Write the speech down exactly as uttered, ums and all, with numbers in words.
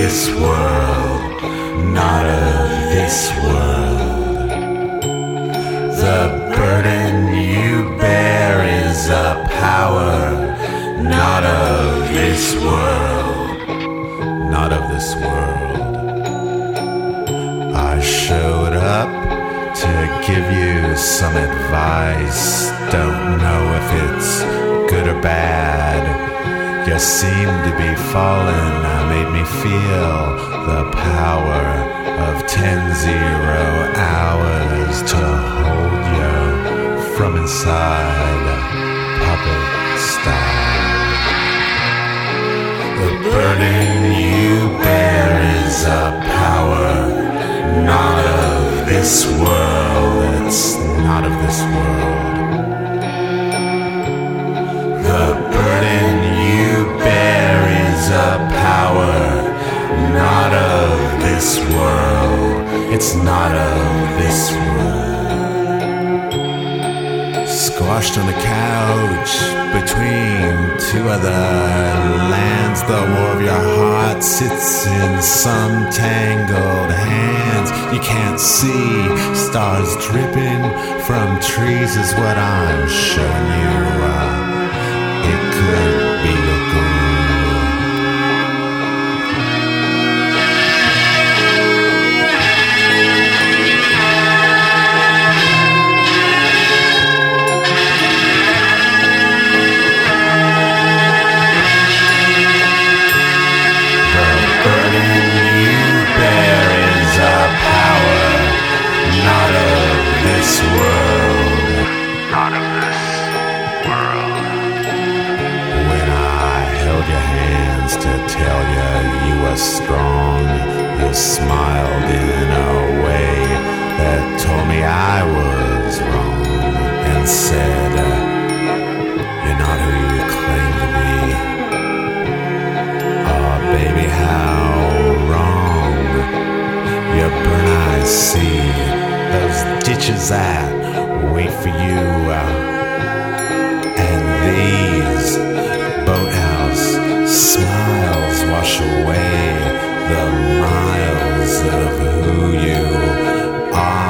this world, not of this world. The burden you bear is a power, not of this world, not of this world. I showed up to give you some advice, don't know if it's good or bad. You seem to be falling, made me feel the power of ten zero hours to hold you from inside, puppet style. The burden you bear is a power, not of this world, it's not of this world. The burden you bear is a power, not of this world, it's not of this world. Squashed on a couch between two other lands, the war of your heart sits in some tangled hands. You can't see, stars dripping from trees is what I'm showing you. Uh, it could be a groove. This world, not of this world. When I held your hands to tell you you were strong, you smiled in a way that told me I was wrong, and said, uh, you're not who you claim to be. Oh baby, how wrong. Your burn eyes see those ditches that wait for you, uh, and these boathouse smiles wash away the miles of who you are.